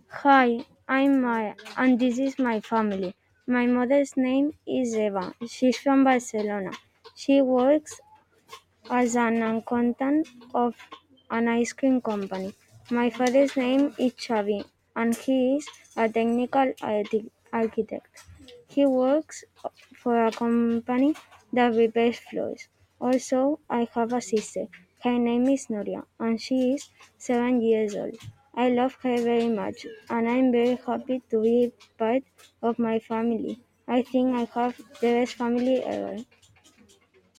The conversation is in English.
Hi, I'm Maya, and this is my family. My mother's name is Eva. She's from Barcelona. She works as an accountant of an ice cream company. My father's name is Xavi, and he is a technical architect. He works for a company that repairs floors. Also, I have a sister. Her name is Noria, and she is 7 years old. I love her very much, and I'm very happy to be part of my family. I think I have the best family ever.